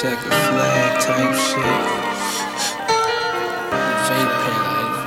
checkered flag type shit. Vape pen.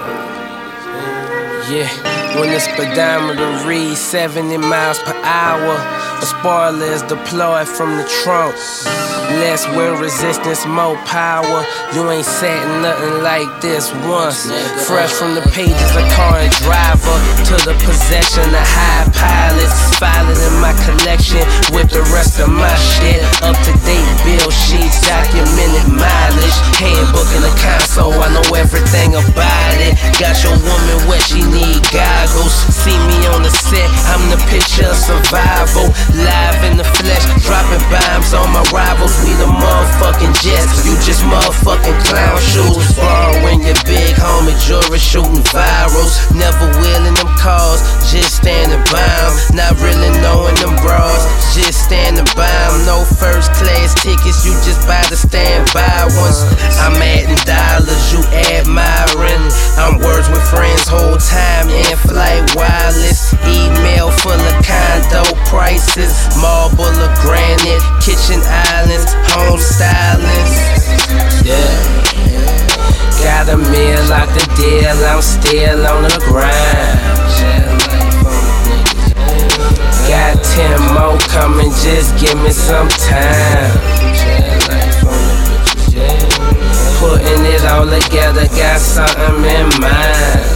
Yeah, when the speedometer reads 70 miles per hour, a spoiler is deployed from the trunk. Less wind resistance, more power. You ain't sat nothing like this once. Fresh from the pages of car and driver to the possession of high pilots. File it in my collection with the rest of my shit. Up to date bill sheets, documented mileage. Handbook in the console, I know everything about it. Got your woman wet, she need goggles. See me on the set, I'm the picture of survival. Live in the flesh, dropping bombs on my rivals. We the motherfucking jets, you just motherfucking clown shoes. Borrowing your big homie jewelry, shooting virals. Never wheeling them cars, just standing by 'em. Not really knowing them bras, just standing by 'em. No first class tickets, you just buy the standby ones. I'm adding dollars, you admiring. I'm words with friends whole time, in-flight wireless. Email full of condo prices. Marble or granite, kitchen islands, home stylings. Yeah. Got a meal out the deal, I'm still on the grind. Got 10 more coming, just give me some time. Putting it all together, got something in mind.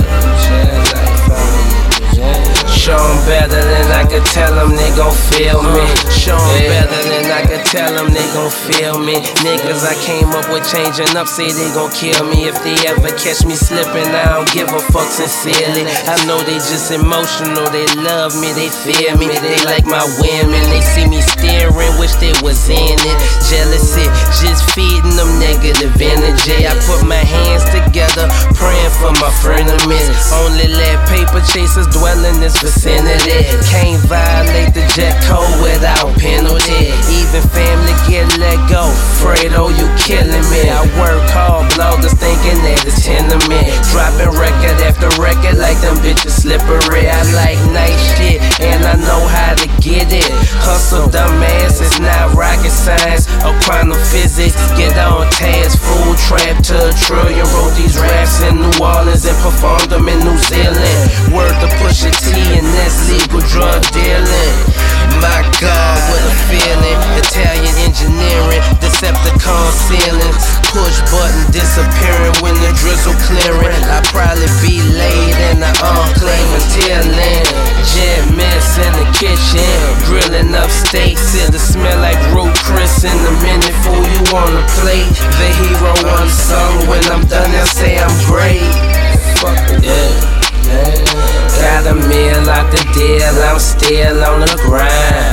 Show 'em better than I could tell 'em they gon' feel me. Show 'em better than I could tell 'em they gon' feel me. Niggas I came up with changing up say they gon' kill me. If they ever catch me slipping, I don't give a fuck sincerely. I know they just emotional, they love me, they fear me. They like my women, they see me steering, wish they was in it. Jealousy, just feeding them negative energy. I put my hands together, praying for my frenemies. Only let paper chasers dwell in this vicinity. Can't violate the jet code without penalty. Even family get let go. Fredo, you killing me. I work hard, bloggers thinking that it's tenement. Dropping record after record like them bitches slippery. I like nice shit and I know how to get it. Hustle, dumbass, it's not rocket science or quantum physics. Get on task, food trap to a trillion. Wrote these raps in New Orleans and performed them in New Zealand. Word to Pusha T and that's legal drug dealing. My God, what a feeling. Italian engineering, Decepticon ceilings. Push button disappearing when the drizzle clearing. I probably be laid in the enclave until then. Jet miss in the kitchen, grilling upstate. Till it smell like root Chris in a minute for you on the plate. The hero unsung, when I'm done they'll say I'm great. Fuck it, yeah. Got a meal out the deal, I'm still on the grind.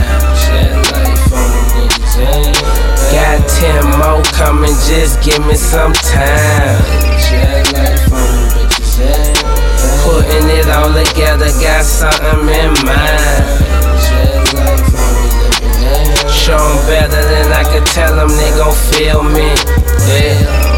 Got 10 more coming, just give me some time. Putting it all together, got something in mind. Show 'em better than I could tell 'em they gon' feel me. Yeah.